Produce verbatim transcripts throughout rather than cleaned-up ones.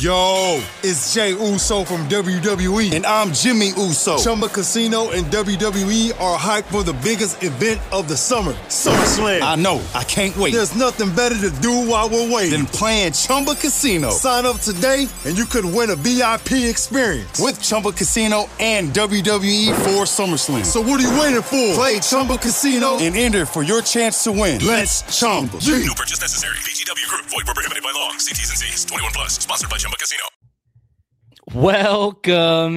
Yo, it's Jay Uso from W W E, and I'm Jimmy Uso. Chumba Casino and W W E are hyped for the biggest event of the summer, SummerSlam. I know, I can't wait. There's nothing better to do while we're waiting than playing Chumba Casino. Sign up today, and you could win a V I P experience with Chumba Casino and W W E for SummerSlam. So what are you waiting for? Play Chumba Casino and enter for your chance to win. Let's Chumba. No purchase necessary. V G W Group. Void where prohibited by law. See T's and C's. twenty-one plus. Sponsored by Chumba Casino. Welcome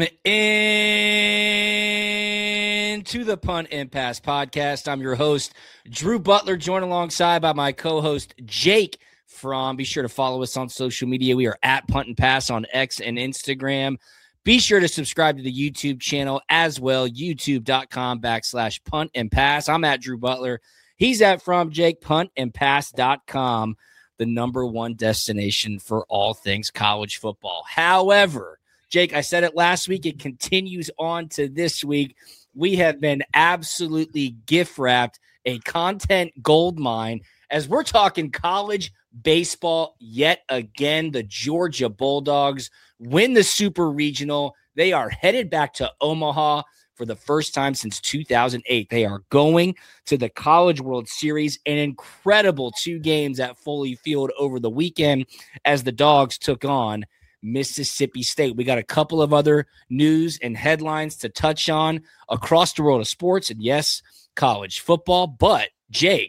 in to the Punt and Pass podcast. I'm your host, Drew Butler, joined alongside by my co-host, Jake Fromm. Be sure to follow us on social media. We are at Punt and Pass on X and Instagram. Be sure to subscribe to the YouTube channel as well, youtube.com backslash Punt and Pass. I'm at Drew Butler. He's at From Jake, punt and pass dot com, the number one destination for all things college football. However, Jake, I said it last week. It continues on to this week. We have been absolutely gift-wrapped, a content gold mine, as we're talking college baseball yet again. The Georgia Bulldogs win the Super Regional. They are headed back to Omaha for the first time since two thousand eight. They are going to the College World Series, an incredible two games at Foley Field over the weekend as the Dogs took on Mississippi State. We got a couple of other news and headlines to touch on across the world of sports and, yes, college football. But, Jake,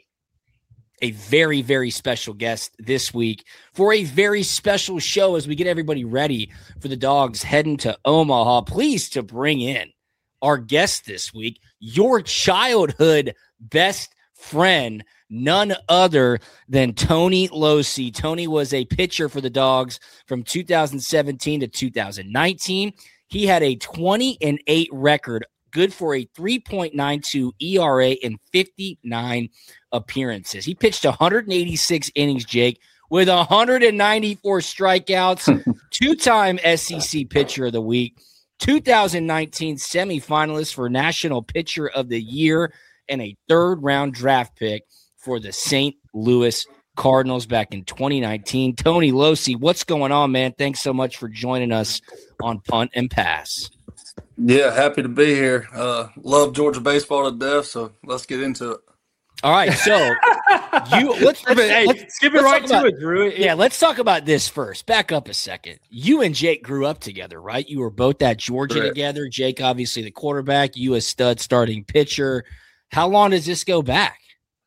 a very, very special guest this week for a very special show as we get everybody ready for the Dogs heading to Omaha. Pleased to bring in our guest this week, your childhood best friend, none other than Tony Losey. Tony was a pitcher for the Dogs from two thousand seventeen to two thousand nineteen. He had a twenty and eight record, good for a three point nine two E R A in fifty-nine appearances. He pitched one hundred eighty-six innings, Jake, with one hundred ninety-four strikeouts, two-time S E C Pitcher of the Week, two thousand nineteen semifinalist for National Pitcher of the Year, and a third-round draft pick for the Saint Louis Cardinals back in twenty nineteen. Tony Losey, what's going on, man? Thanks so much for joining us on Punt and Pass. Yeah, happy to be here. Uh, love Georgia baseball to death, so let's get into it. All right, so you let's, let's, hey, let's skip it right to about, it, Drew. Yeah, let's talk about this first. Back up a second. You and Jake grew up together, right? You were both at Georgia Correct. together. Jake, obviously the quarterback. You a stud starting pitcher. How long does this go back?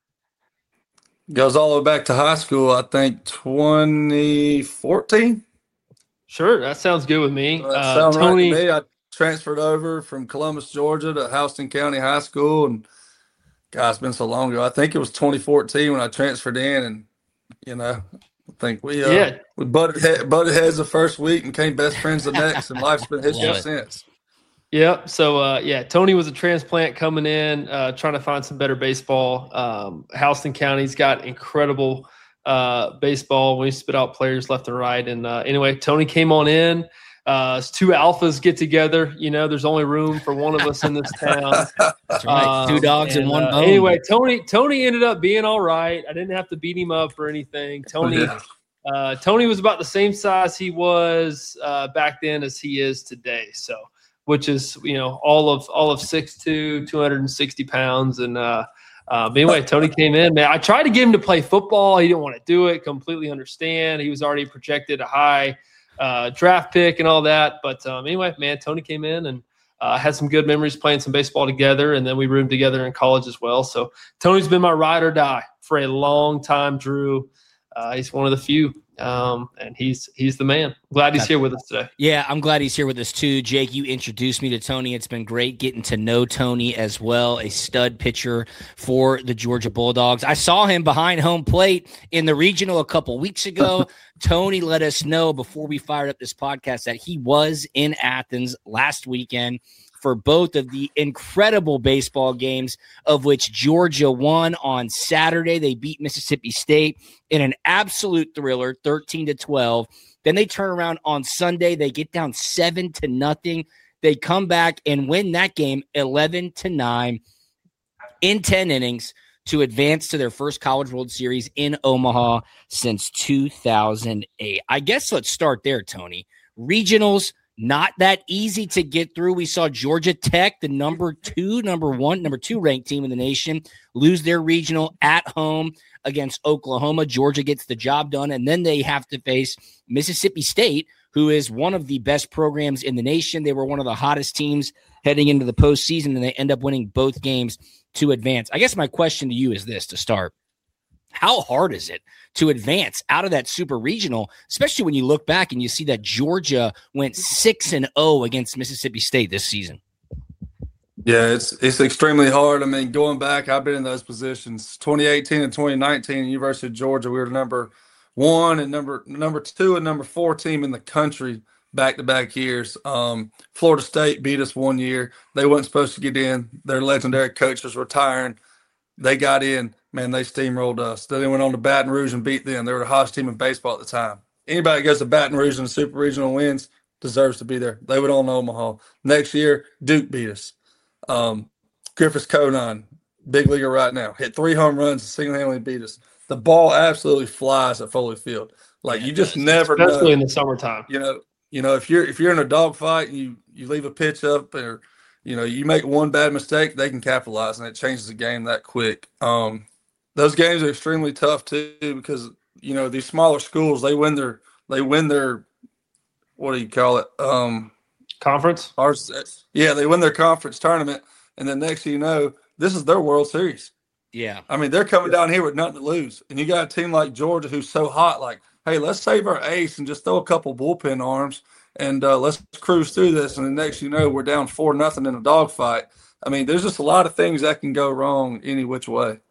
Goes all the way back to high school, I think twenty fourteen. Sure, that sounds good with me. That Uh, sounds Tony, right to me. I transferred over from Columbus, Georgia to Houston County High School, and God, it's been so long ago. I think it was twenty fourteen when I transferred in, and you know, I think we uh, Yeah. we butted head, butted heads the first week and became best friends the next, and life's been history Love it. since. Yep. So, uh, yeah, Tony was a transplant coming in, uh, trying to find some better baseball. Um, Houston County's got incredible uh, baseball. We spit out players left and right. And uh, anyway, Tony came on in. Uh, as two alphas get together. You know, there's only room for one of us in this town. That's right. Two Um, dogs and, and, one uh, bone. Anyway, Tony Tony ended up being all right. I didn't have to beat him up or anything. Tony Yeah. uh, Tony was about the same size he was uh, back then as he is today. So, which is, you know, all of all of six two, two hundred sixty pounds. And uh, uh, but anyway, Tony came in, man. I tried to get him to play football. He didn't want to do it. Completely understand. He was already projected a high uh, draft pick and all that. But um, anyway, man, Tony came in and uh, had some good memories playing some baseball together. And then we roomed together in college as well. So Tony's been my ride or die for a long time, Drew. Uh, he's one of the few. Um, and he's he's the man. Glad he's here with us today. Yeah, I'm glad he's here with us too. Jake, you introduced me to Tony. It's been great getting to know Tony as well, a stud pitcher for the Georgia Bulldogs. I saw him behind home plate in the regional a couple weeks ago. Tony let us know before we fired up this podcast that he was in Athens last weekend for both of the incredible baseball games, of which Georgia won on Saturday. They beat Mississippi State in an absolute thriller, thirteen to twelve. Then they turn around on Sunday. They get down seven to nothing. They come back and win that game eleven to nine in ten innings. to advance to their first College World Series in Omaha since two thousand eight. I guess let's start there, Tony. Regionals, not that easy to get through. We saw Georgia Tech, the number two, number one, number two ranked team in the nation, lose their regional at home against Oklahoma. Georgia gets the job done, and then they have to face Mississippi State, who is one of the best programs in the nation. They were one of the hottest teams heading into the postseason, and they end up winning both games to advance. I guess my question to you is this to start. How hard is it to advance out of that super regional, especially when you look back and you see that Georgia went six and oh against Mississippi State this season? Yeah, it's it's extremely hard. I mean, going back, I've been in those positions. twenty eighteen and twenty nineteen, University of Georgia, we were number one and number number two and number four team in the country back-to-back years. Um, Florida State beat us one year. They weren't supposed to get in. Their legendary coach was retiring. They got in. Man, they steamrolled us. Then they went on to Baton Rouge and beat them. They were the hottest team in baseball at the time. Anybody that goes to Baton Rouge and the Super Regional wins deserves to be there. They went on to Omaha. Next year, Duke beat us. Um, Griffiths Conan, big leaguer right now, hit three home runs and single-handedly beat us. The ball absolutely flies at Foley Field. Like, yeah, you just never know. Especially in the summertime. You know, you know, if you're if you're in a dogfight and you, you leave a pitch up or, you know, you make one bad mistake, they can capitalize, and it changes the game that quick. Um, those games are extremely tough too because, you know, these smaller schools, they win their they win their what do you call it? Um, conference? Ours, yeah, they win their conference tournament, and then next thing you know, this is their World Series. Yeah. I mean, they're coming down here with nothing to lose. And you got a team like Georgia who's so hot, like, hey, let's save our ace and just throw a couple bullpen arms and uh, let's cruise through this. And the next you know, we're down four nothing in a dogfight. I mean, there's just a lot of things that can go wrong any which way.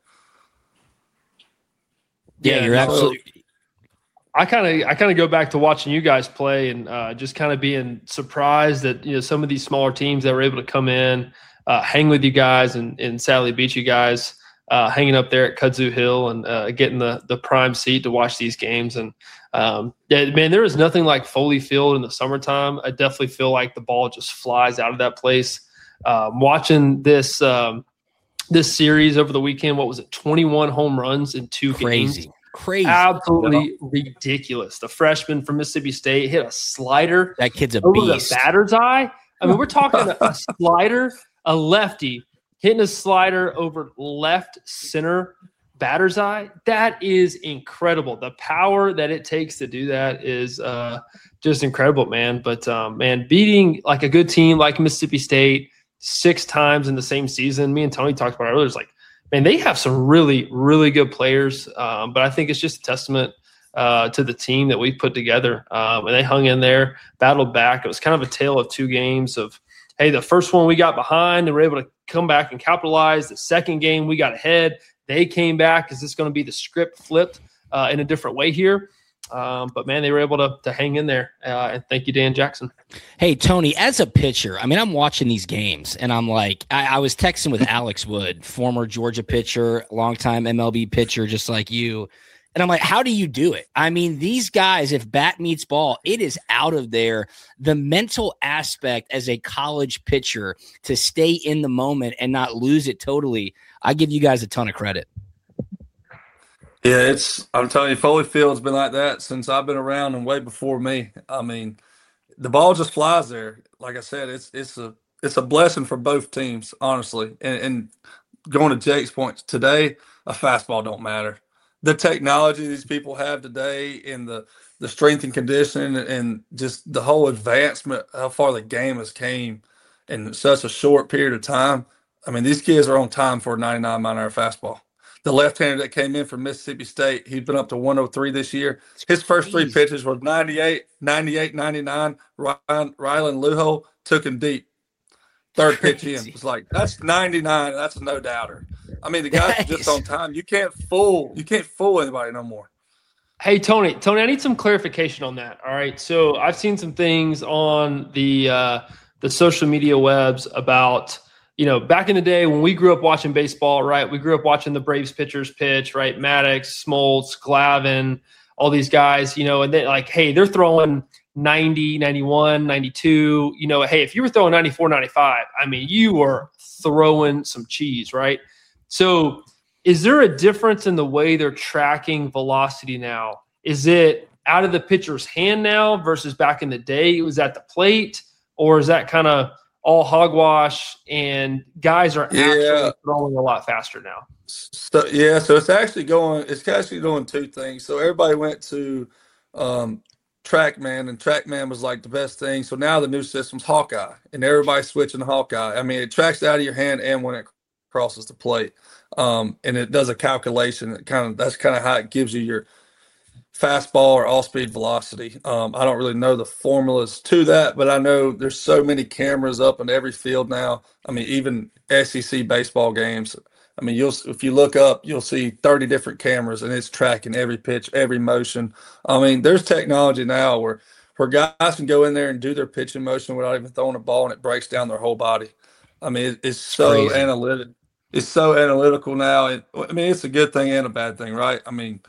Yeah, yeah you're so absolutely I kind of I kind of go back to watching you guys play and uh, just kind of being surprised that, you know, some of these smaller teams that were able to come in, uh, hang with you guys and, and sadly beat you guys. Uh, hanging up there at Kudzu Hill and uh, getting the the prime seat to watch these games. And, um, yeah, man, there is nothing like Foley Field in the summertime. I definitely feel like the ball just flies out of that place. Um, watching this um, this series over the weekend, what was it, twenty-one home runs in two crazy. games? Crazy. Absolutely ridiculous. The freshman from Mississippi State hit a slider. That kid's a over beast. The batter's eye. I mean, we're talking a slider, a lefty, hitting a slider over left center batter's eye. That is incredible. The power that it takes to do that is uh, just incredible, man. But, um, man, beating like a good team like Mississippi State six times in the same season, me and Tony talked about it earlier, it's like, man, they have some really, really good players. Um, but I think it's just a testament uh, to the team that we put together. Um, and they hung in there, battled back. It was kind of a tale of two games of, hey, the first one we got behind and we were able to come back and capitalize. The second game we got ahead. They came back. Is this going to be the script flipped uh, in a different way here? Um, but, man, they were able to to hang in there. Uh, and thank you, Dan Jackson. Hey, Tony, as a pitcher, I mean, I'm watching these games, and I'm like, I, I was texting with Alex Wood, former Georgia pitcher, longtime M L B pitcher, just like you. And I'm like, how do you do it? I mean, these guys, if bat meets ball, it is out of there. The mental aspect as a college pitcher to stay in the moment and not lose it totally, I give you guys a ton of credit. Yeah, it's I'm telling you, Foley Field's been like that since I've been around and way before me. I mean, the ball just flies there. Like I said, it's it's a it's a blessing for both teams, honestly. And, and going to Jake's point, today a fastball don't matter. The technology these people have today and the, the strength and conditioning and just the whole advancement, how far the game has came in such a short period of time. I mean, these kids are on time for a ninety-nine mile an hour fastball. The left-hander that came in from Mississippi State, he's been up to one oh three this year. His first three pitches were ninety-eight, ninety-eight, ninety-nine. Ryan, Rylan Luho took him deep. Third pitch in. It's like, that's ninety-nine. That's a no-doubter. I mean, the guys are just on time. You can't fool. You can't fool anybody no more. Hey, Tony. Tony, I need some clarification on that. All right. So I've seen some things on the uh, the social media webs about, you know, back in the day when we grew up watching baseball, right? We grew up watching the Braves pitchers pitch, right? Maddox, Smoltz, Glavine, all these guys, you know, and then like, hey, they're throwing ninety, ninety-one, ninety-two. You know, hey, if you were throwing ninety-four, ninety-five, I mean, you were throwing some cheese, right? So is there a difference in the way they're tracking velocity now? Is it out of the pitcher's hand now versus back in the day it was at the plate? Or is that kind of all hogwash and guys are Yeah. actually throwing a lot faster now? So yeah, so it's actually going. It's actually doing two things. So everybody went to um, TrackMan, and TrackMan was like the best thing. So now the new system's Hawkeye, and everybody's switching to Hawkeye. I mean, it tracks out of your hand and when it crosses the plate, um, and it does a calculation. It kind of that's kind of how it gives you your fastball or all-speed velocity. Um, I don't really know the formulas to that, but I know there's so many cameras up in every field now. I mean, even S E C baseball games. I mean, you'll if you look up, you'll see thirty different cameras, and it's tracking every pitch, every motion. I mean, there's technology now where where guys can go in there and do their pitching motion without even throwing a ball, and it breaks down their whole body. I mean, it, it's so Crazy. analytic. It's so analytical now. It, I mean, it's a good thing and a bad thing, right? I mean,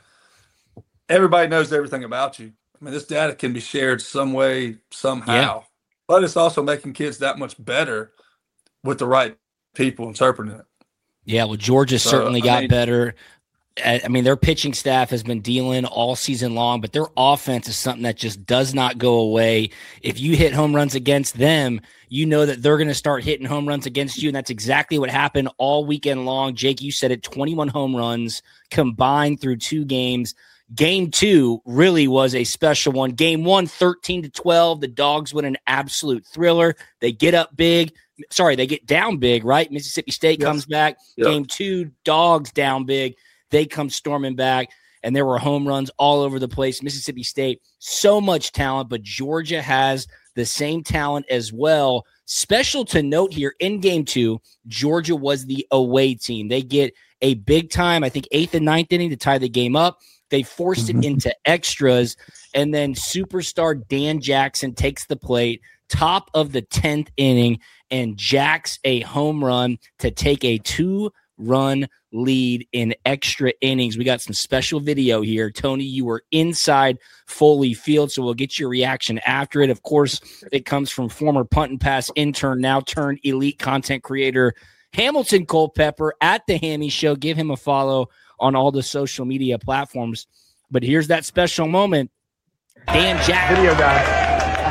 everybody knows everything about you. I mean, this data can be shared some way, somehow, Yeah. but it's also making kids that much better with the right people interpreting it. Yeah, well, Georgia So, certainly I got mean- better. I I mean, their pitching staff has been dealing all season long, but their offense is something that just does not go away. If you hit home runs against them, you know that they're going to start hitting home runs against you, and that's exactly what happened all weekend long. Jake, you said it, twenty-one home runs combined through two games. Game two really was a special one. Game one, thirteen to twelve. The Dogs win an absolute thriller. They get up big. Sorry, they get down big, right? Mississippi State Yes. comes back. Yep. Game two, Dogs down big. They come storming back, and there were home runs all over the place. Mississippi State, so much talent, but Georgia has the same talent as well. Special to note here, in game two, Georgia was the away team. They get a big time, I think, eighth and ninth inning to tie the game up. They forced it into extras, and then superstar Dan Jackson takes the plate, top of the tenth inning, and jacks a home run to take a two-run lead in extra innings. We got some special video here. Tony, you were inside Foley Field, so we'll get your reaction after it. Of course, it comes from former Punt and Pass intern, now turned elite content creator, Hamilton Culpepper at The Hammy Show. Give him a follow on all the social media platforms. But here's that special moment. Dan Jackson. Video guy.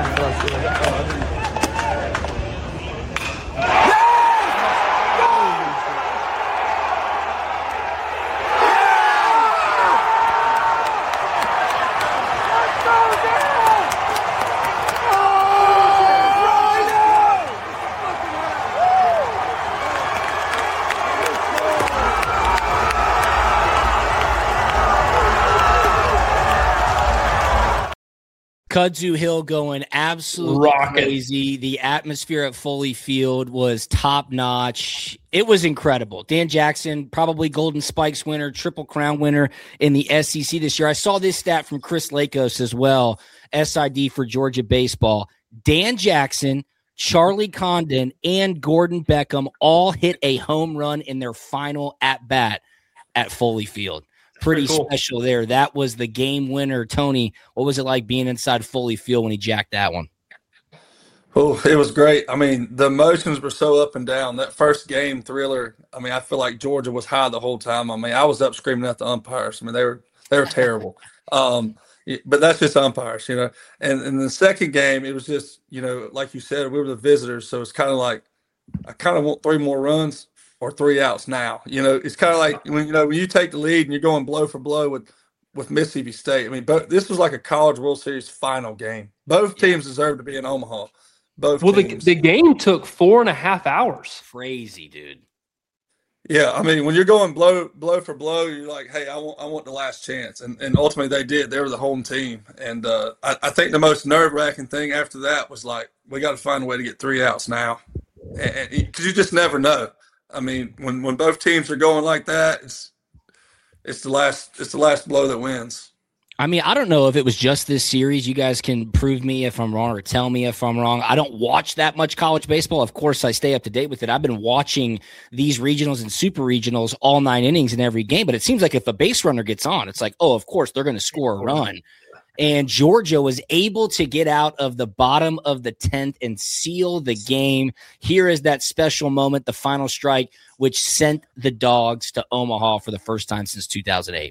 Kudzu Hill going absolutely Rocket. crazy. The atmosphere at Foley Field was top notch. It was incredible. Dan Jackson, probably Golden Spikes winner, Triple Crown winner in the S E C this year. I saw this stat from Chris Lakos as well, S I D for Georgia baseball. Dan Jackson, Charlie Condon, and Gordon Beckham all hit a home run in their final at bat at Foley Field. Pretty Pretty cool. special there. That was the game winner. Tony, what was it like being inside Foley Field when he jacked that one? Oh, it was great. I mean, the emotions were so up and down. That first game thriller, I mean, I feel like Georgia was high the whole time. I mean, I was up screaming at the umpires. I mean, they were they were terrible. Um, but that's just umpires, you know. And in the second game, it was just, you know, like you said, we were the visitors, so it's kind of like I kind of want three more runs or three outs now. You know, it's kind of like when you know when you take the lead and you're going blow for blow with with Mississippi State. I mean, but this was like a College World Series final game. Both teams deserve to be in Omaha. Both Well, the, teams. the game took four and a half hours. Crazy, dude. Yeah, I mean, when you're going blow blow for blow, you're like, hey, I want I want the last chance, and and ultimately they did. They were the home team, and uh, I, I think the most nerve wracking thing after that was like, we got to find a way to get three outs now, and because you just never know. I mean, when when both teams are going like that, it's it's the last it's the last blow that wins. I mean, I don't know if it was just this series. You guys can prove me if I'm wrong or tell me if I'm wrong. I don't watch that much college baseball. Of course, I stay up to date with it. I've been watching these regionals and super regionals all nine innings in every game, but it seems like if a base runner gets on, it's like, oh, of course, they're going to score a run. and Georgia was able to get out of the bottom of the tenth and seal the game. Here is that special moment, the final strike, which sent the Dogs to Omaha for the first time since two thousand eight.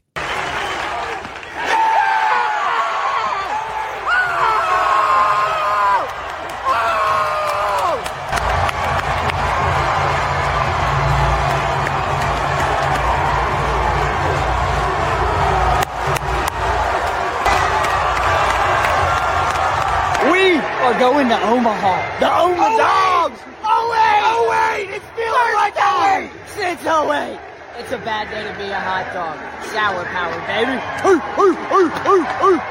Are going to Omaha. The Omaha oh, Dogs! Oh, wait! Oh, wait! It's feeling like that way! Since oh eight. It's a bad day to be a hot dog. Sour power, baby. Ooh, ooh, ooh, ooh, ooh.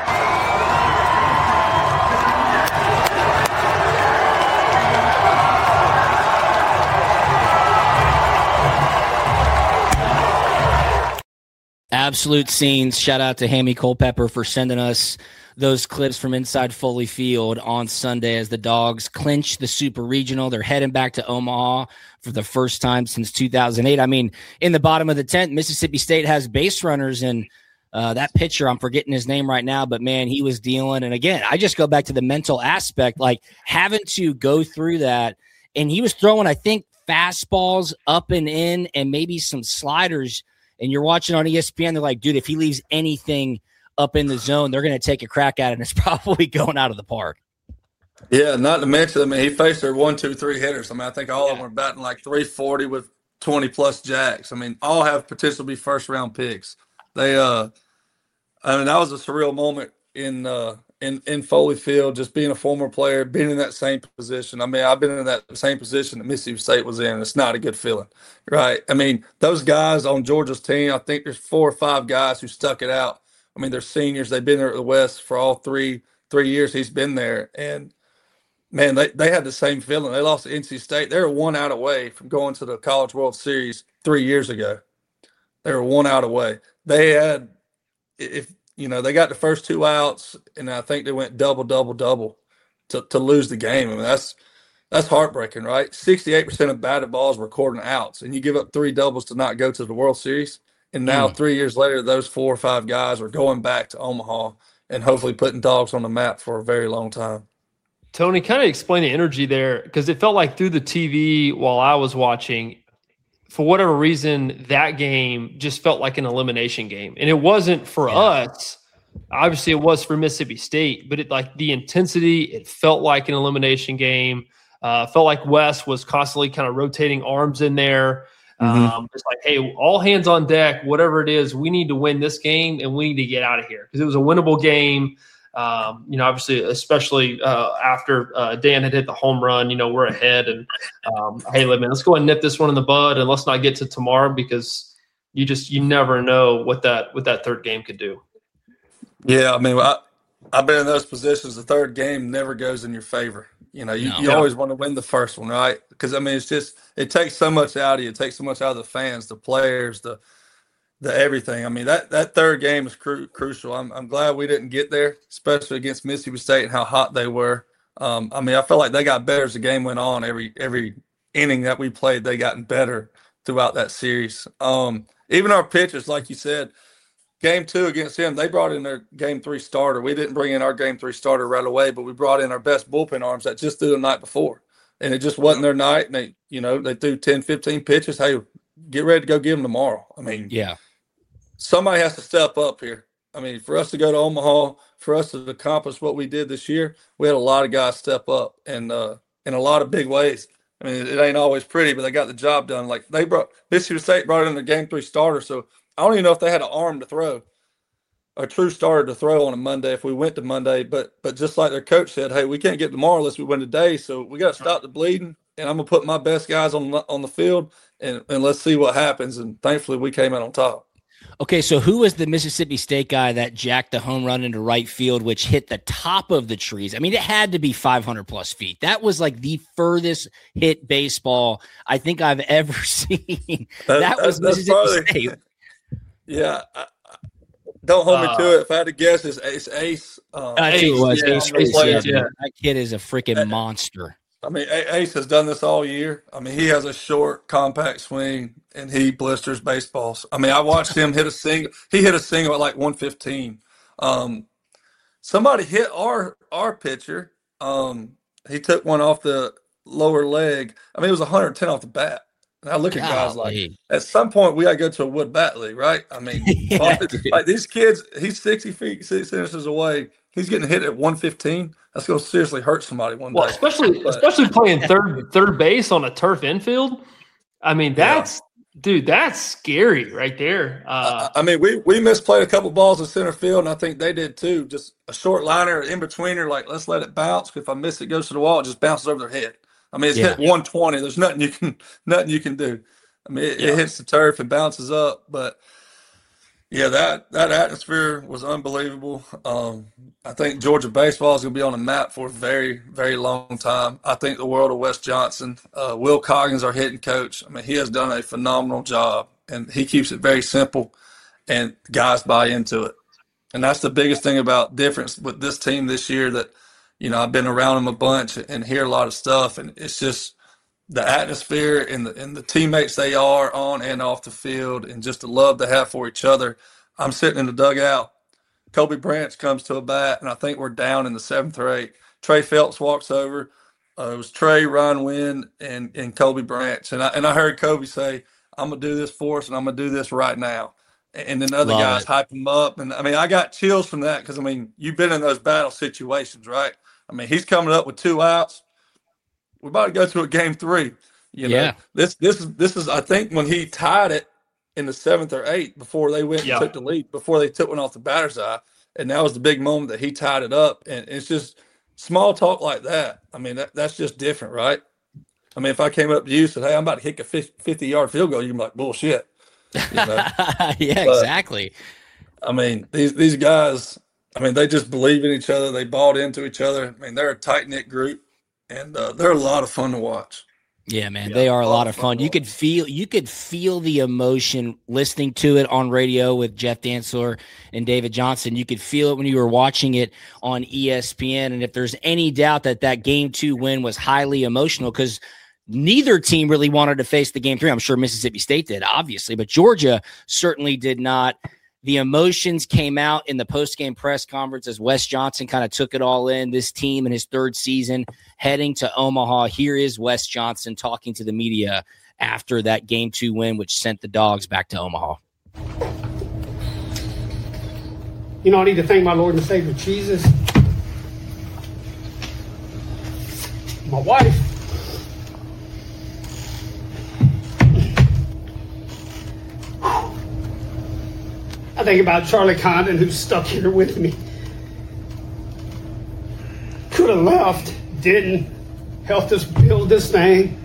Absolute scenes. Shout out to Hammy Culpepper for sending us those clips from inside Foley Field on Sunday as the Dogs clinch the Super Regional. They're heading back to Omaha for the first time since two thousand eight. I mean, in the bottom of the tenth, Mississippi State has base runners, and uh, that pitcher, I'm forgetting his name right now, but man, he was dealing. And again, I just go back to the mental aspect, like having to go through that. And he was throwing, I think, fastballs up and in and maybe some sliders. And you're watching on E S P N, they're like, dude, if he leaves anything up in the zone, they're going to take a crack at it, and it's probably going out of the park. Yeah, not to mention, I mean, he faced their one, two, three hitters. I mean, I think all yeah. of them were batting like three forty with twenty-plus jacks. I mean, all have potential to be first-round picks. They, uh, I mean, that was a surreal moment in uh, in in Foley Field, just being a former player, being in that same position. I mean, I've been in that same position that Mississippi State was in. It's not a good feeling, right? I mean, those guys on Georgia's team, I think there's four or five guys who stuck it out. I mean, they're seniors. They've been there at the West for all three three years he's been there. And, man, they, they had the same feeling. They lost to N C State. They were one out away from going to the College World Series three years ago. They were one out away. They had, if you know, they got the first two outs, and I think they went double, double, double to, to lose the game. I mean, that's that's heartbreaking, right? sixty-eight percent of batted balls were recording outs, and you give up three doubles to not go to the World Series. And now, mm. three years later, those four or five guys are going back to Omaha and hopefully putting Dogs on the map for a very long time. Tony, kind of explain the energy there, because it felt like through the T V while I was watching, for whatever reason, that game just felt like an elimination game. And it wasn't for yeah. us. Obviously, it was for Mississippi State, but it like the intensity, it felt like an elimination game. Uh, felt like Wes was constantly kind of rotating arms in there. Mm-hmm. Um, it's like, hey, all hands on deck, whatever it is, we need to win this game and we need to get out of here, because it was a winnable game. Um, you know, obviously, especially uh, after uh, Dan had hit the home run, you know, we're ahead. And um, hey, man, let's go ahead and nip this one in the bud, and let's not get to tomorrow, because you just you never know what that what that third game could do. Yeah, I mean, I, I've been in those positions. The third game never goes in your favor. You know, you, no. you always want to win the first one, right? Because, I mean, it's just – it takes so much out of you. It takes so much out of the fans, the players, the the everything. I mean, that, that third game is cru- crucial. I'm I'm glad we didn't get there, especially against Mississippi State and how hot they were. Um, I mean, I felt like they got better as the game went on. Every every inning that we played, they gotten better throughout that series. Um, even our pitchers, like you said, game two against him, they brought in their game three starter. We didn't bring in our game three starter right away, but we brought in our best bullpen arms that just threw the night before. And it just wasn't their night. And they, you know, they threw ten, fifteen pitches. Hey, get ready to go give them tomorrow. I mean, yeah, somebody has to step up here. I mean, for us to go to Omaha, for us to accomplish what we did this year, we had a lot of guys step up and uh, in a lot of big ways. I mean, it ain't always pretty, but they got the job done. Like they brought Mississippi State brought in their game three starter, so I don't even know if they had an arm to throw, a true starter to throw on a Monday if we went to Monday. But but just like their coach said, hey, we can't get tomorrow unless we win today. So we got to stop the bleeding, and I'm gonna put my best guys on on the field, and and let's see what happens. And thankfully, we came out on top. Okay, so who was the Mississippi State guy that jacked the home run into right field, which hit the top of the trees? I mean, it had to be five hundred plus feet. That was like the furthest hit baseball I think I've ever seen. That, that was that's, Mississippi that's probably, State. Yeah. I, don't hold uh, me to it. If I had to guess, it's Ace. Ace. Um, Ace, Ace, it was. yeah, Ace, Ace, yeah. Yeah. That kid is a freaking monster. I mean, Ace has done this all year. I mean, he has a short, compact swing, and he blisters baseballs. I mean, I watched him hit a single. He hit a single at like one fifteen. Um, somebody hit our our pitcher. Um, he took one off the lower leg. I mean, it was one hundred ten off the bat. And I look at guys like, Golly. at some point we got to go to a wood bat league, right? I mean, Yeah, like these kids, he's sixty feet, six inches away. He's getting hit at one fifteen. That's going to seriously hurt somebody one Well, day. especially But- especially playing third third base on a turf infield. I mean, that's dude, that's scary right there. Uh, I mean, we we misplayed a couple balls in center field, and I think they did too. Just a short liner in betweener, like let's let it bounce. If I miss it, goes to the wall, it just bounces over their head. I mean, it's Yeah. hit one twenty. There's nothing you can nothing you can do. I mean, it, Yeah. it hits the turf and bounces up, but yeah, that that atmosphere was unbelievable. Um, I think Georgia baseball is going to be on the map for a very, very long time. I think the world of Wes Johnson. Uh, Will Coggins, our hitting coach. I mean, he has done a phenomenal job, and he keeps it very simple, and guys buy into it. And that's the biggest thing about difference with this team this year. That you know, I've been around them a bunch and hear a lot of stuff, and it's just the atmosphere and the and the teammates they are on and off the field, and just the love they have for each other. I'm sitting in the dugout. Kobe Branch comes to a bat, and I think we're down in the seventh or eighth. Trey Phelps walks over. Uh, it was Trey, Ryan Wynn, and and Kobe Branch, and I and I heard Kobe say, "I'm gonna do this for us, and I'm gonna do this right now." And then other Love guys it. hype him up, and I mean, I got chills from that because I mean, you've been in those battle situations, right? I mean, he's coming up with two outs. We're about to go to a game three. You know, Yeah. this this is this is I think when he tied it in the seventh or eighth before they went Yeah. and took the lead, before they took one off the batter's eye, and that was the big moment that he tied it up. And it's just small talk like that. I mean, that, that's just different, right? I mean, if I came up to you and said, "Hey, I'm about to kick a fifty-yard field goal," you'd be like, "Bullshit." You know? yeah, But- exactly. I mean, these these guys, I mean, they just believe in each other. They bought into each other. I mean, they're a tight knit group, and uh, they're a lot of fun to watch. Yeah, man, Yeah, they are a a lot lot of of fun. fun. You could feel you could feel the emotion listening to it on radio with Jeff Dantzler and David Johnson. You could feel it when you were watching it on E S P N. And if there's any doubt that that game two win was highly emotional, because neither team really wanted to face the game three. I'm sure Mississippi State did, obviously, but Georgia certainly did not. The emotions came out in the post-game press conference as Wes Johnson kind of took it all in. This team in his third season heading to Omaha. Here is Wes Johnson talking to the media after that game two win, which sent the Dogs back to Omaha. You know, I need to thank my Lord and Savior Jesus, my wife, I think about Charlie Condon, who's stuck here with me. Could have left, didn't. Helped us build this thing.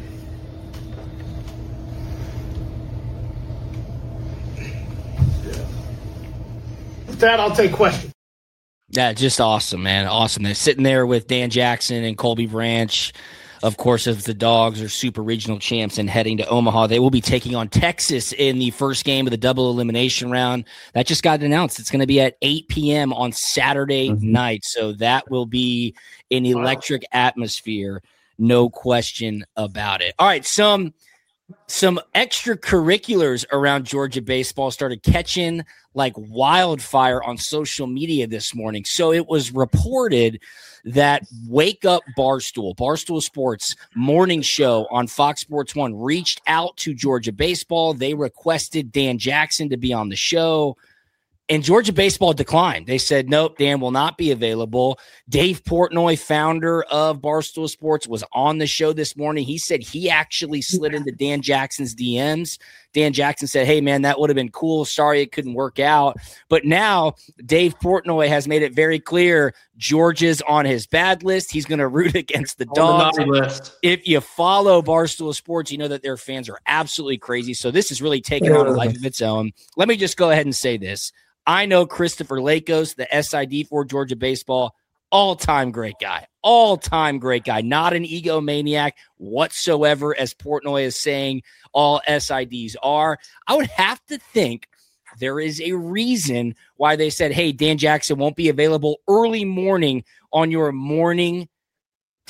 With that, I'll take questions. Yeah, just awesome, man. Awesome. They're sitting there with Dan Jackson and Colby Branch. Of course, if the Dogs are super regional champs and heading to Omaha, they will be taking on Texas in the first game of the double elimination round. That just got announced. It's going to be at eight p.m. on Saturday Mm-hmm. night. So that will be an electric atmosphere. No question about it. All right, some some extracurriculars around Georgia baseball started catching like wildfire on social media this morning. So it was reported that Wake Up Barstool, Barstool Sports morning show on Fox Sports One reached out to Georgia baseball. They requested Dan Jackson to be on the show. And Georgia baseball declined. They said, nope, Dan will not be available. Dave Portnoy, founder of Barstool Sports, was on the show this morning. He said he actually slid into Dan Jackson's D Ms. Dan Jackson said, hey, man, that would have been cool. Sorry it couldn't work out. But now Dave Portnoy has made it very clear Georgia's on his bad list. He's going to root against the Dogs. On the naughty list. If you follow Barstool Sports, you know that their fans are absolutely crazy. So this is really taking on a life of its own. Let me just go ahead and say this. I know Christopher Lakos, the S I D for Georgia baseball, all-time great guy, all-time great guy, not an egomaniac whatsoever, as Portnoy is saying all S I Ds are. I would have to think there is a reason why they said, hey, Dan Jackson won't be available early morning on your morning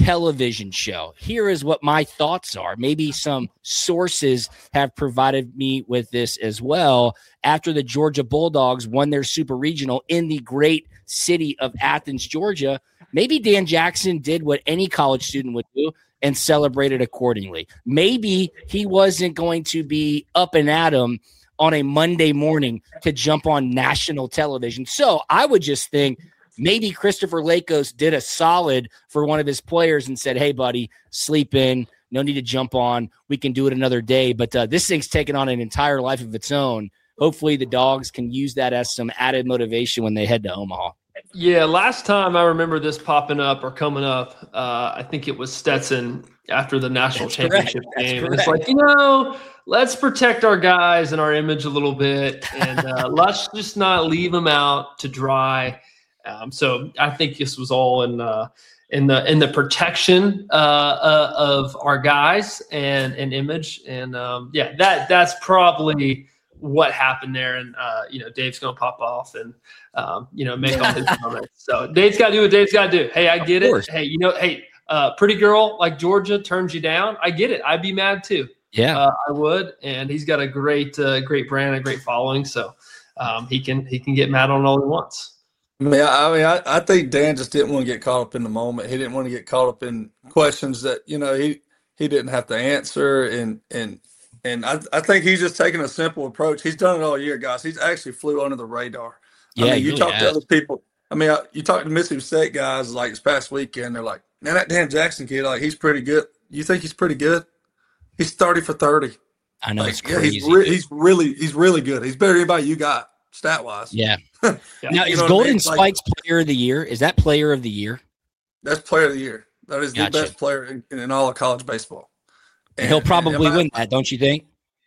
television show. Here is what my thoughts are. Maybe some sources have provided me with this as well. After the Georgia Bulldogs won their super regional in the great city of Athens, Georgia, maybe Dan Jackson did what any college student would do and celebrated accordingly. Maybe he wasn't going to be up and at 'em on a Monday morning to jump on national television. So I would just think maybe Christopher Lakos did a solid for one of his players and said, hey, buddy, sleep in. No need to jump on. We can do it another day. But uh, this thing's taken on an entire life of its own. Hopefully the Dogs can use that as some added motivation when they head to Omaha. Yeah, last time I remember this popping up or coming up, uh, I think it was Stetson after the national That's championship correct. game. That's It's like, you know, let's protect our guys and our image a little bit, and uh, let's just not leave them out to dry. Um, so I think this was all in uh, in the in the protection uh, uh, of our guys and and image, and um, yeah, that that's probably what happened there. And uh, you know, Dave's gonna pop off and um, you know make all his comments. So Dave's got to do what Dave's got to do. Hey, I get it. Hey, you know, hey, uh, pretty girl like Georgia turns you down. I get it. I'd be mad too. Yeah, uh, I would. And he's got a great uh, great brand, a great following. So um, he can he can get mad on all he wants. I mean, I, I mean, I, I think Dan just didn't want to get caught up in the moment. He didn't want to get caught up in questions that, you know, he, he didn't have to answer. And, and, and I, I think he's just taking a simple approach. He's done it all year, guys. He's actually flew under the radar. Yeah, I mean, you really talk has. to other people. I mean, you talk to Mississippi State guys like this past weekend. They're like, man, that Dan Jackson kid, like, he's pretty good. You think he's pretty good? He's thirty for thirty. I know, Like, it's yeah, crazy. he's, re- he's really, he's really good. He's better than anybody you got stat wise. Yeah. Yeah. Now, You is know what I Golden mean? Like- Spikes player of the year? Is that player of the year? That's player of the year. That is the Gotcha. best player in, in all of college baseball. And he'll probably and I- win that, don't you think?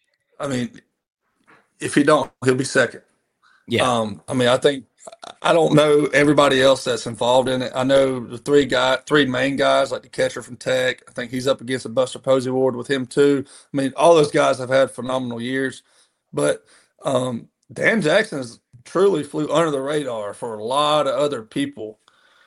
I mean, if he don't, he'll be second. Yeah. Um, I mean, I think I don't know everybody else that's involved in it. I know the three guy, three main guys, like the catcher from Tech. I think he's up against a Buster Posey Award with him too. I mean, all those guys have had phenomenal years, but um, Dan Jackson has truly flew under the radar for a lot of other people.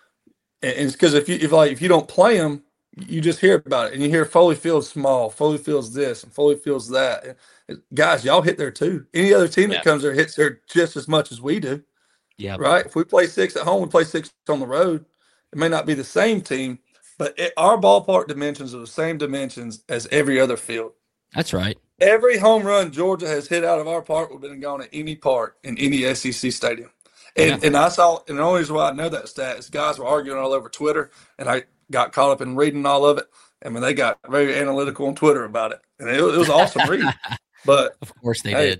And, and it's because if you if like if you don't play him, you just hear about it, and you hear Foley Field's small, Foley Field's this, and Foley Field's that. And, and guys, y'all hit there too. Any other team Yeah. that comes there hits there just as much as we do. Yeah. Right? If we play six at home, we play six on the road. It may not be the same team, but it, our ballpark dimensions are the same dimensions as every other field. That's right. Every home run Georgia has hit out of our park would have been gone at any park in any S E C stadium. And Yeah. and I saw, and the only reason why I know that stat is guys were arguing all over Twitter, and I got caught up in reading all of it. I mean, they got very analytical on Twitter about it, and it, it was an awesome read. But Of course they Hey, did.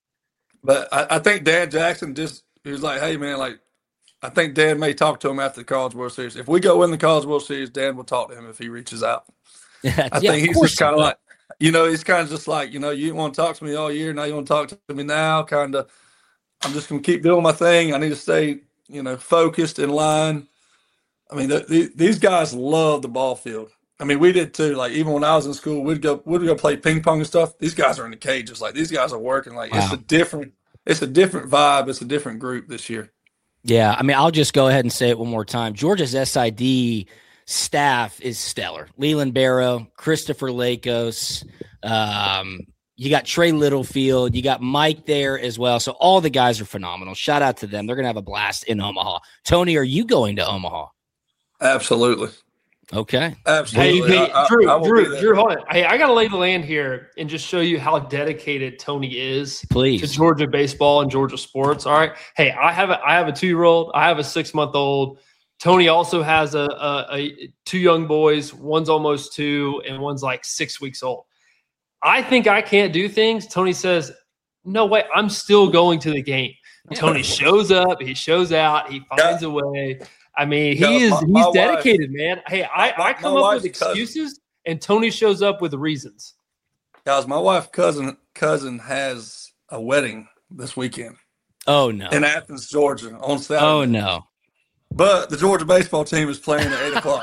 but I, I think Dan Jackson just he was like, hey man, like I think Dan may talk to him after the College World Series. If we go win the College World Series, Dan will talk to him if he reaches out. Yeah, I yeah, think of he's course just kind he of will. like, you know, he's kind of just like, you know, you didn't want to talk to me all year. Now you want to talk to me now. Kind of, I'm just going to keep doing my thing. I need to stay, you know, focused in line. I mean, the, the, these guys love the ball field. I mean, we did too. Like even when I was in school, we'd go, we'd go play ping pong and stuff. These guys are in the cages. Like these guys are working. Like it's Wow. a different, it's a different vibe. It's a different group this year. Yeah, I mean, I'll just go ahead and say it one more time. Georgia's S I D staff is stellar. Leland Barrow, Christopher Lakos, um, you got Trey Littlefield, you got Mike there as well. So all the guys are phenomenal. Shout out to them. They're going to have a blast in Omaha. Tony, are you going to Omaha? Absolutely. Okay. Hey, Absolutely. hey, I- I- Drew, I will be Drew, there. Drew, hold on. Hey, I got to lay the land here and just show you how dedicated Tony is to Please. Georgia baseball and Georgia sports. All right. Hey, I have a I have a two year old. I have a six month old. Tony also has a, a, a two young boys. One's almost two, and one's like six weeks old. I think I can't do things. Tony says, "No way, I'm still going to the game." Tony shows up. He shows out. He finds a way. I mean, he Yeah, is my- he's my wife- dedicated, man. Hey, I, my- I come my up with wife's cousin. excuses, and Tony shows up with reasons. Guys, my wife cousin cousin has a wedding this weekend Oh, no. in Athens, Georgia on Saturday. Oh, no. But the Georgia baseball team is playing at eight o'clock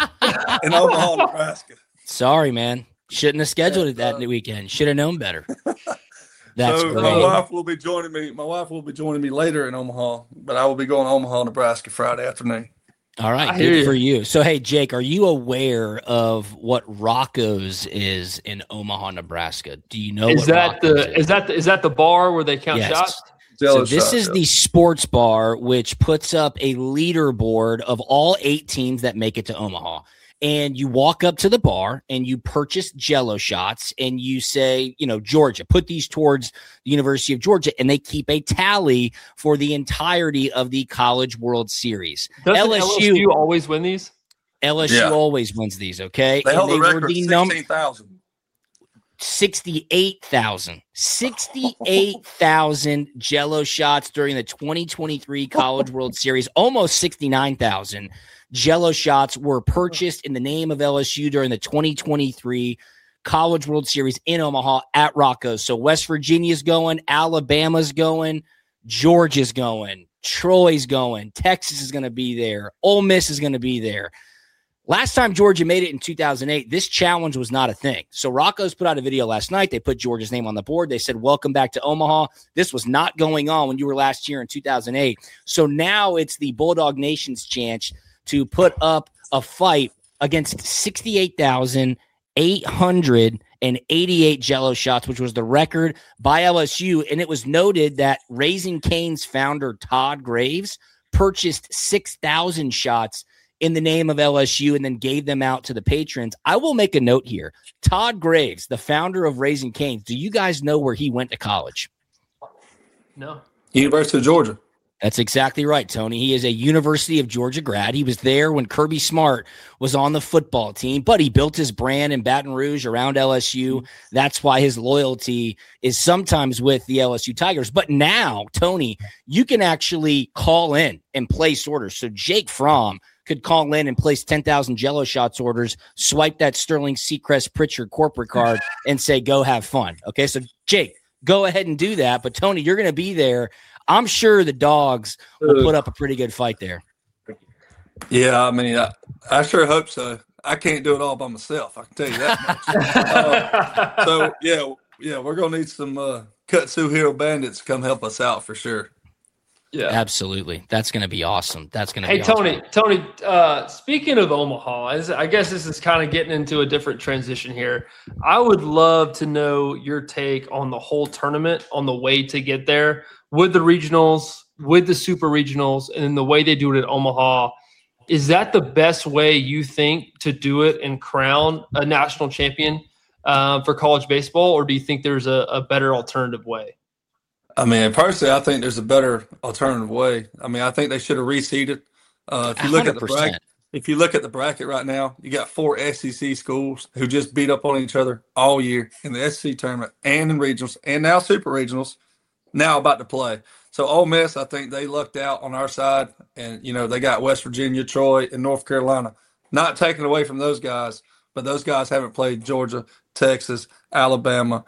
in Omaha, Nebraska. Sorry, man. Shouldn't have scheduled it that Uh, weekend. Should have known better. That's so great. my wife will be joining me. My wife will be joining me later in Omaha, but I will be going to Omaha, Nebraska Friday afternoon. All right, I hear good you. for you. So, hey, Jake, are you aware of what Rocco's is in Omaha, Nebraska? Do you know? Is what that Rocco's the is that the, is that the bar where they count Yes. shots? So Jello this shot, is yeah. the sports bar, which puts up a leaderboard of all eight teams that make it to Omaha. And you walk up to the bar and you purchase Jello shots and you say, you know, Georgia, put these towards the University of Georgia, and they keep a tally for the entirety of the College World Series. Doesn't L S U L S U always win these? L S U Yeah. always wins these, okay? They And held the were record the num- sixteen thousand. sixty-eight thousand. sixty-eight thousand Jello shots during the twenty twenty-three College World Series. Almost sixty-nine thousand Jello shots were purchased in the name of L S U during the twenty twenty-three College World Series in Omaha at Rocco's. So West Virginia's going, Alabama's going, Georgia's going, Troy's going, Texas is going to be there, Ole Miss is going to be there. Last time Georgia made it in two thousand eight, this challenge was not a thing. So Rocco's put out a video last night. They put Georgia's name on the board. They said, welcome back to Omaha. This was not going on when you were last year in two thousand eight. So now it's the Bulldog Nation's chance to put up a fight against sixty-eight thousand eight hundred eighty-eight Jello shots, which was the record by L S U. And it was noted that Raising Cane's founder, Todd Graves, purchased six thousand shots in the name of L S U and then gave them out to the patrons. I will make a note here. Todd Graves, the founder of Raising Cane's, do you guys know where he went to college? No. University of Georgia. That's exactly right, Tony. He is a University of Georgia grad. He was there when Kirby Smart was on the football team, but he built his brand in Baton Rouge around L S U. That's why his loyalty is sometimes with the L S U Tigers. But now, Tony, you can actually call in and place orders. So Jake Fromm could call in and place ten thousand Jello shots orders, swipe that Sterling Seacrest Pritchard corporate card and say, go have fun. Okay, so Jake, go ahead and do that. But Tony, you're going to be there. I'm sure the dogs will put up a pretty good fight there. Yeah, I mean, I, I sure hope so. I can't do it all by myself. I can tell you that much. uh, so, yeah, yeah, we're going to need some uh, Kutsu Hero Bandits to come help us out for sure. Yeah. Absolutely. That's going to be awesome. That's going to Hey, be Tony, awesome. Tony, uh, speaking of Omaha, as- I guess this is kind of getting into a different transition here. I would love to know your take on the whole tournament, on the way to get there with the regionals, with the super regionals, and then the way they do it at Omaha. Is that the best way you think to do it and crown a national champion uh, for college baseball, or do you think there's a, a better alternative way? I mean, personally, I think there's a better alternative way. I mean, I think they should have reseeded. Uh, if you look at the one hundred percent. bracket, if you look at the bracket right now, you got four S E C schools who just beat up on each other all year in the S E C tournament and in regionals and now super regionals. Now about to play. So Ole Miss, I think they lucked out on our side, and you know they got West Virginia, Troy, and North Carolina. Not taken away from those guys, but those guys haven't played Georgia, Texas, Alabama,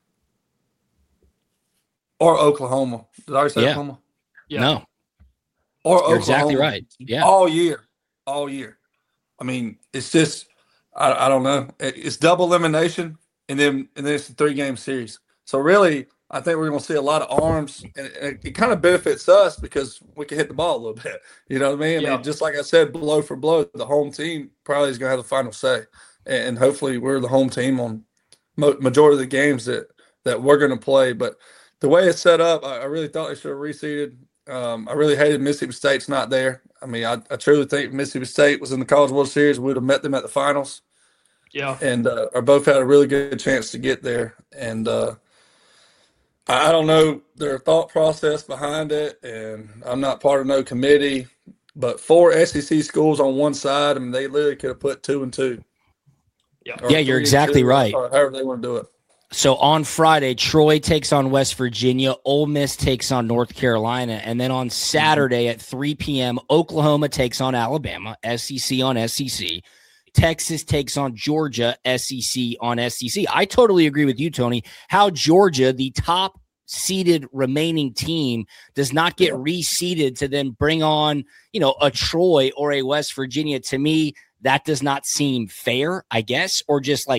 or Oklahoma. Did I already say Yeah. Oklahoma? Yeah. No, Or you're Oklahoma. exactly right. Yeah. All year. All year. I mean, it's just I, I don't know. It, it's double elimination and then and then it's a three game series. So really, I think we're gonna see a lot of arms, and it, it kind of benefits us because we can hit the ball a little bit. You know what I mean? I Yeah. mean, just like I said, blow for blow, the home team probably is gonna have the final say. And, and hopefully we're the home team on mo- majority of the games that that we're gonna play. But the way it's set up, I, I really thought they should have reseeded. Um, I really hated Mississippi State's not there. I mean, I, I truly think Mississippi State was in the College World Series. We would have met them at the finals, Yeah. and uh, or both had a really good chance to get there. And uh, I, I don't know their thought process behind it, and I'm not part of no committee. But four S E C schools on one side, I mean, they literally could have put two and two. Yeah. Or Yeah, you're three and exactly two, right. Or however they want to do it. So on Friday, Troy takes on West Virginia, Ole Miss takes on North Carolina, and then on Saturday at three p.m., Oklahoma takes on Alabama, S E C on S E C. Texas takes on Georgia, S E C on S E C. I totally agree with you, Tony, how Georgia, the top seeded remaining team, does not get reseeded to then bring on, you know, a Troy or a West Virginia. To me, that does not seem fair, I guess, or just like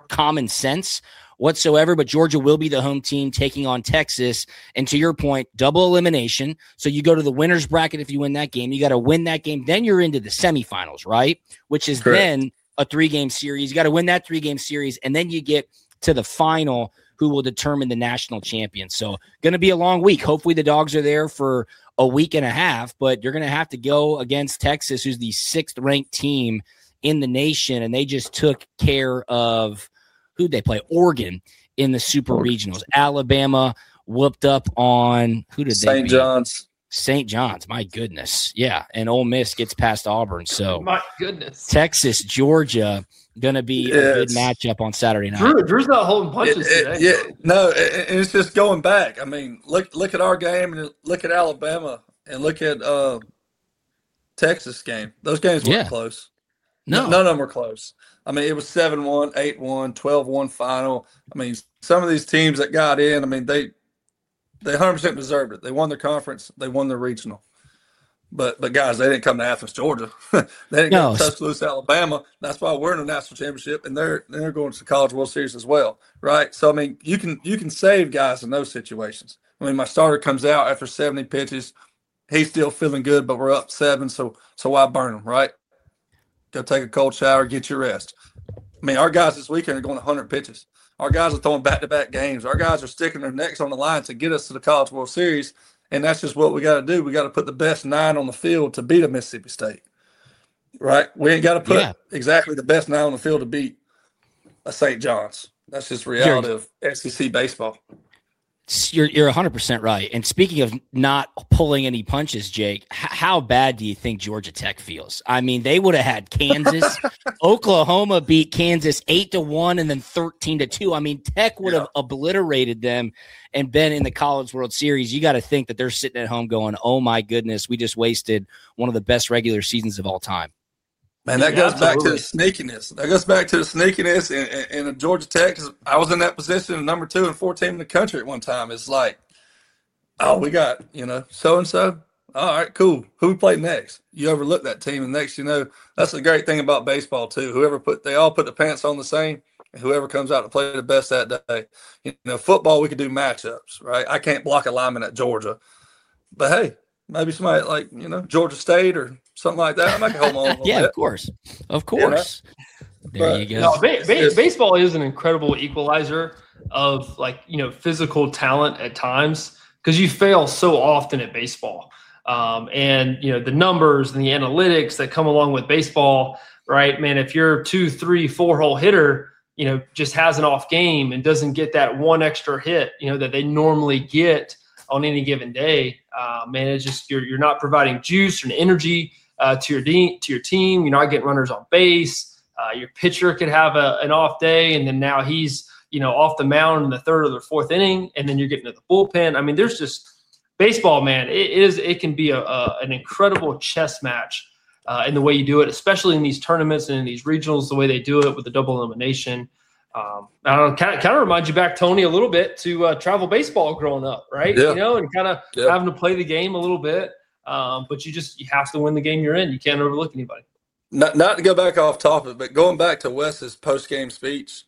common sense whatsoever, but Georgia will be the home team taking on Texas. And to your point, double elimination. So you go to the winner's bracket if you win that game. You got to win that game. Then you're into the semifinals, right? Which is Correct. then a three-game series. You got to win that three-game series, and then you get to the final, who will determine the national champion. So going to be a long week. Hopefully the Dogs are there for a week and a half, but you're going to have to go against Texas, who's the sixth ranked team in the nation. And they just took care of who'd they play? Oregon in the super regionals. Alabama whooped up on who did they Saint beat? John's. Saint John's. My goodness. Yeah. And Ole Miss gets past Auburn. So My goodness. Texas, Georgia, going to be a good Yes. matchup on Saturday night. Drew, Drew's not holding punches It- it- today. yeah, no, it- and it's just going back. I mean, look look at our game and look at Alabama and look at uh, Texas game. Those games weren't Yeah. close. No. None of them were close. I mean, it was seven one, eight one, twelve one final. I mean, some of these teams that got in, I mean, they they one hundred percent deserved it. They won their conference. They won their regional. But, but guys, they didn't come to Athens, Georgia. they didn't No. go to Tuscaloosa, Alabama. That's why we're in the national championship, and they're they're going to the College World Series as well, right? So I mean, you can you can save guys in those situations. I mean, my starter comes out after seventy pitches, he's still feeling good, but we're up seven, so so why burn him, right? Go take a cold shower, get your rest. I mean, our guys this weekend are going one hundred pitches. Our guys are throwing back-to-back games. Our guys are sticking their necks on the line to get us to the College World Series. And that's just what we got to do. We got to put the best nine on the field to beat a Mississippi State, right? We ain't got to put Yeah. exactly the best nine on the field to beat a Saint John's. That's just reality of S E C baseball. You're you're one hundred percent right. And speaking of not pulling any punches, Jake, h- how bad do you think Georgia Tech feels? I mean, they would have had Kansas, Oklahoma beat Kansas eight to one and then thirteen to two. I mean, Tech would have obliterated them and been in the College World Series. You got to think that they're sitting at home going, "Oh my goodness, we just wasted one of the best regular seasons of all time." Man, that Yeah, goes back to the absolutely. sneakiness. That goes back to the sneakiness in, in, in Georgia Tech. 'Cause I was in that position, number two and four team in the country at one time. It's like, oh, we got, you know, so-and-so. All right, cool. Who we play next? You overlook that team, and next, you know, that's the great thing about baseball, too. Whoever put, they all put the pants on the same, and whoever comes out to play the best that day. You know, football, we could do matchups, right? I can't block a lineman at Georgia. But, hey, maybe somebody like, you know, Georgia State or something like that. I can hold on a little Yeah, bit. of course. Of course. There But- you go. No, ba- ba- It's- baseball is an incredible equalizer of like you know physical talent at times because you fail so often at baseball, um, and you know the numbers and the analytics that come along with baseball, right? Man, if you're two, three, four hole hitter, you know just has an off game and doesn't get that one extra hit, you know that they normally get on any given day, uh, man, it's just you're you're not providing juice and energy uh, to your de- to your team. You're not getting runners on base. Uh, your pitcher could have a, an off day, and then now he's you know off the mound in the third or the fourth inning, and then you're getting to the bullpen. I mean, there's just baseball, man. It is it can be a, a an incredible chess match uh, in the way you do it, especially in these tournaments and in these regionals, the way they do it with the double elimination. Um, I don't know, kind of, kind of reminds you back, Tony, a little bit to uh, travel baseball growing up, right? Yeah. You know, and kind of Yeah. having to play the game a little bit, um, but you just you have to win the game you're in. You can't overlook anybody. Not not to go back off topic, but going back to Wes's post game speech,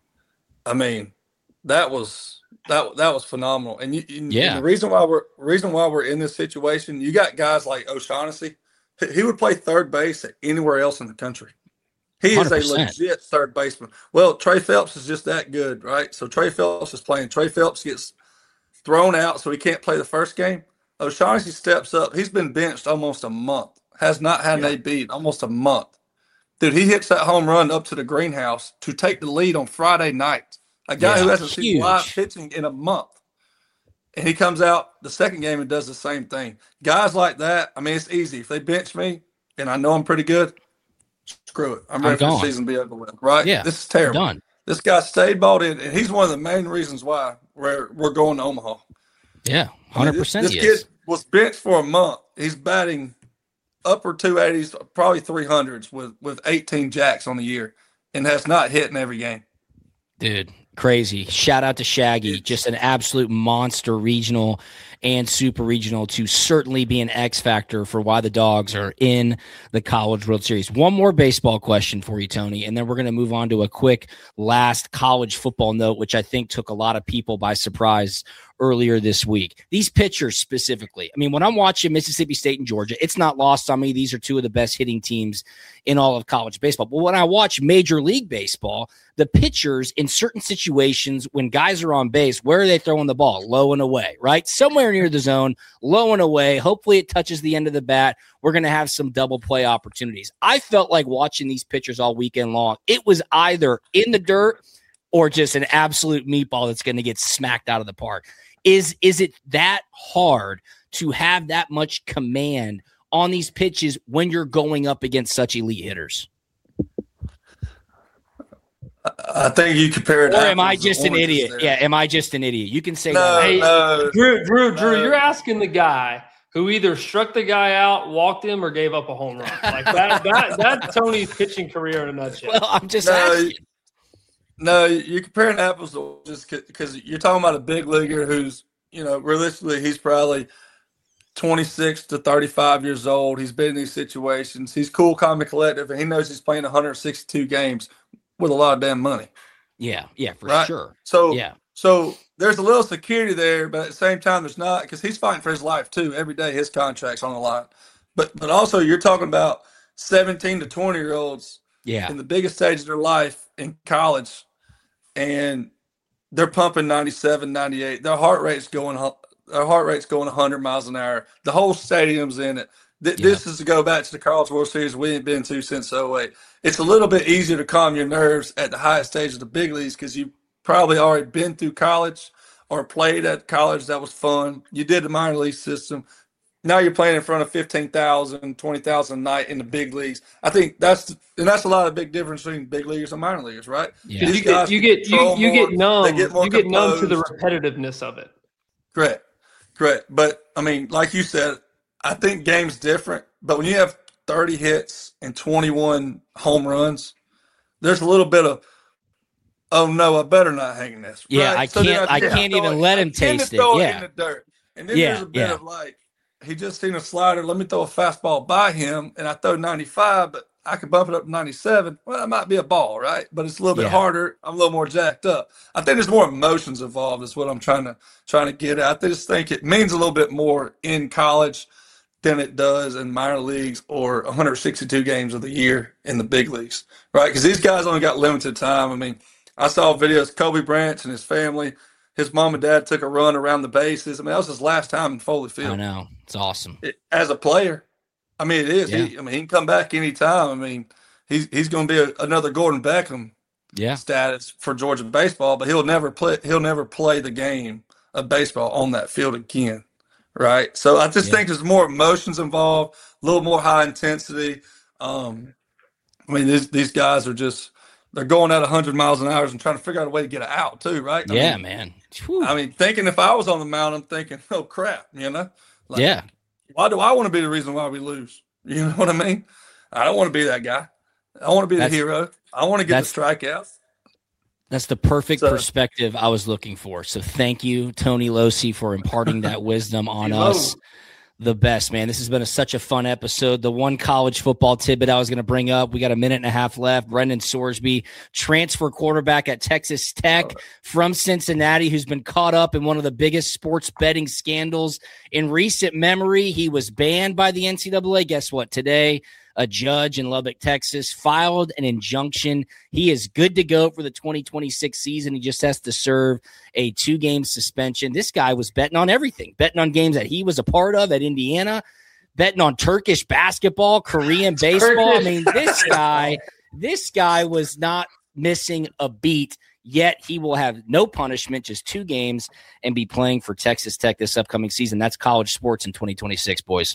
I mean, that was that that was phenomenal. And, you, and Yeah. the reason why we're reason why we're in this situation, you got guys like O'Shaughnessy. He- He would play third base at anywhere else in the country. He is one hundred a percent. legit third baseman. Well, Trey Phelps is just that good, right? So Trey Phelps is playing. Trey Phelps gets thrown out, so he can't play the first game. O'Shaughnessy steps up. He's been benched almost a month. Has not had an A B in almost a month. Dude, he hits that home run up to the greenhouse to take the lead on Friday night. A guy Yeah, who hasn't seen huge. live pitching in a month. And he comes out the second game and does the same thing. Guys like that, I mean, it's easy. If they bench me and I know I'm pretty good, screw it. I'm I'm ready for the gone. season to be over with, right? Yeah, This is terrible. Done. This guy stayed bought in, and he's one of the main reasons why we're, we're going to Omaha. Yeah, one hundred percent This, he this is. kid was benched for a month. He's batting upper two eighties, probably three hundreds with, with eighteen jacks on the year, and has not hit in every game. Dude, Crazy. Shout out to Shaggy. Just an absolute monster regional and super regional to certainly be an X factor for why the Dogs are in the College World Series. One more baseball question for you, Tony, and then we're going to move on to a quick last college football note, which I think took a lot of people by surprise earlier this week. These pitchers specifically. I mean, when I'm watching Mississippi State and Georgia, it's not lost on me. These are two of the best hitting teams in all of college baseball. But when I watch Major League Baseball, the pitchers in certain situations, when guys are on base, where are they throwing the ball? Low and away, right? Somewhere near the zone, low and away. Hopefully it touches the end of the bat. We're going to have some double play opportunities. I felt like watching these pitchers all weekend long. It was either in the dirt or just an absolute meatball that's going to get smacked out of the park. Is is it that hard to have that much command on these pitches when you're going up against such elite hitters? I think you compare it. Or am I just an idiot? There. Yeah, am I just an idiot? You can say no, that. Hey, no, Drew, Drew, Drew, no. you're asking the guy who either struck the guy out, walked him, or gave up a home run. Like that, that that's Tony's pitching career in a nutshell. Well, I'm just no, asking. No, you're comparing apples to just because you're talking about a big leaguer who's, you know, realistically, he's probably twenty-six to thirty-five years old. He's been in these situations. He's cool, calm, and collective, and he knows he's playing one hundred sixty-two games with a lot of damn money. Yeah, yeah, for right? sure. So, yeah. So there's a little security there, but at the same time, there's not, because he's fighting for his life too. Every day, his contract's on the line. But but also, you're talking about seventeen to twenty year olds yeah. in the biggest stage of their life in college, and they're pumping ninety-seven, ninety-eight. Their heart rate's going their heart rate's going one hundred miles an hour. The whole stadium's in it. Th- yeah. This is to go back to the College World Series we ain't been to since oh eight. It's a little bit easier to calm your nerves at the highest stage of the big leagues because you probably already been through college or played at college. That was fun. You did the minor league system. Now you're playing in front of fifteen thousand, twenty thousand a night in the big leagues. I think that's and that's a lot of big difference between big leaguers and minor leaguers, right? Yeah. You get you get you, you get numb. Get you get numb to the repetitiveness of it. Correct, correct. But I mean, like you said, I think game's different. But when you have thirty hits and twenty-one home runs, there's a little bit of, oh no, I better not hang this. Yeah, right? I so can't. I, I can't even it, let him taste it. it Yeah, in the dirt. And then yeah, there's a bit yeah. of like, he just seen a slider. Let me throw a fastball by him, and I throw ninety-five, but I could bump it up to ninety-seven. Well, that might be a ball, right? But it's a little bit Yeah. harder. I'm a little more jacked up. I think there's more emotions involved. Is what I'm trying to trying to get at. I just think it means a little bit more in college than it does in minor leagues or one hundred sixty-two games of the year in the big leagues, right? Because these guys only got limited time. I mean, I saw videos. Kobe Bryant and his family. His mom and dad took a run around the bases. I mean, that was his last time in Foley Field. I know. It's awesome. It, as a player, I mean, it is. Yeah. He, I mean, he can come back anytime. I mean, he's he's going to be a, another Gordon Beckham Yeah. status for Georgia baseball, but he'll never play. He'll never play the game of baseball on that field again, right? So I just Yeah. think there's more emotions involved, a little more high intensity. Um, I mean, these these guys are just. They're going at one hundred miles an hour and trying to figure out a way to get it out too, right? I Yeah, mean, man. Whew. I mean, thinking if I was on the mound, I'm thinking, oh crap, you know? Like, yeah. why do I want to be the reason why we lose? You know what I mean? I don't want to be that guy. I want to be the That's- hero. I want to get the that's- strikeouts. That's the perfect So- perspective I was looking for. So thank you, Tony Losi, for imparting that wisdom on Hello. us. The best, man. This has been a, such a fun episode. The one college football tidbit I was going to bring up, we got a minute and a half left. Brendan Sorsby, transfer quarterback at Texas Tech from Cincinnati, who's been caught up in one of the biggest sports betting scandals in recent memory. He was banned by the N C double A. Guess what? Today, a judge in Lubbock, Texas, filed an injunction. He is good to go for the twenty twenty-six season. He just has to serve a two-game suspension. This guy was betting on everything, betting on games that he was a part of at Indiana, betting on Turkish basketball, Korean baseball. I mean, this guy, this guy was not missing a beat, yet he will have no punishment, just two games, and be playing for Texas Tech this upcoming season. That's college sports in twenty twenty-six, boys.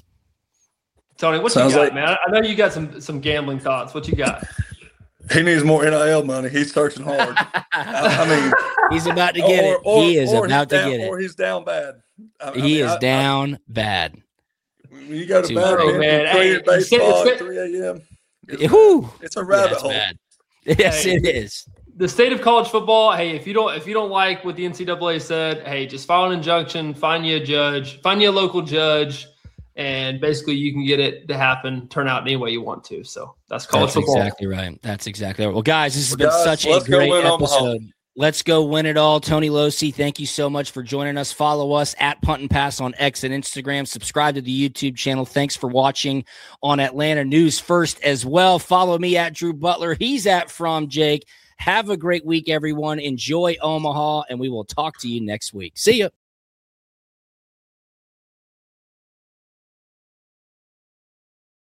Tony, what Sounds you got, like- man? I know you got some some gambling thoughts. What you got? He needs more N I L money. He's searching hard. I, I mean, He's about to get or, it. or- He is or about he's to down, get it. Or he's down bad. I, I He mean, is I- down bad. I, when you go to Too bed, bad. man, Man, hey, Korean it's- baseball it's- at three a.m. It's, Whew. it's a Yeah, rabbit it's hole. bad. Yes, Hey. it is. the state of college football. Hey, if you don't if you don't like what the N C double A said, hey, just file an injunction, find you a judge, find you a local judge, and basically you can get it to happen, turn out any way you want to. So that's college that's football. Exactly right. That's exactly right. Well, guys, this has well, been guys, such a great episode. Omaha. Let's go win it all. Tony Losey, thank you so much for joining us. Follow us at Punt and Pass on X and Instagram. Subscribe to the YouTube channel. Thanks for watching on Atlanta News First as well. Follow me at Drew Butler. He's at From Jake. Have a great week, everyone. Enjoy Omaha, and we will talk to you next week. See ya.